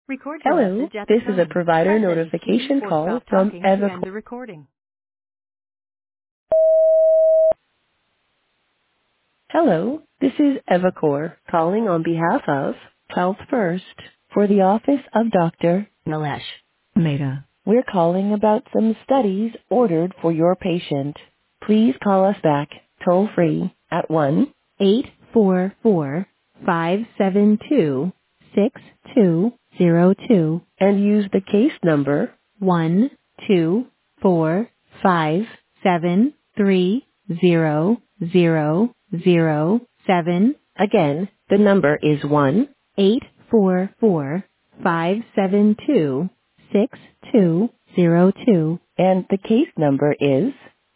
Record your Hello, message at the this is a tone. provider Press any key notification or call stop from talking to end Evercore. the recording. Hello, this is Evercore calling on behalf of Health First for the office of Dr. Nilesh Mehta. We're calling about some studies ordered for your patient. Please call us back toll free at 1-844-572-6202 and use the case number 12457300007. Again, the number is 1-844-572-6202 and the case number is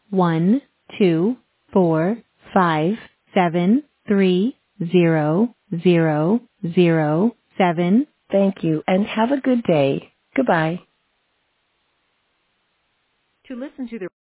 12457300007. Thank you and have a good day. Goodbye. To listen to the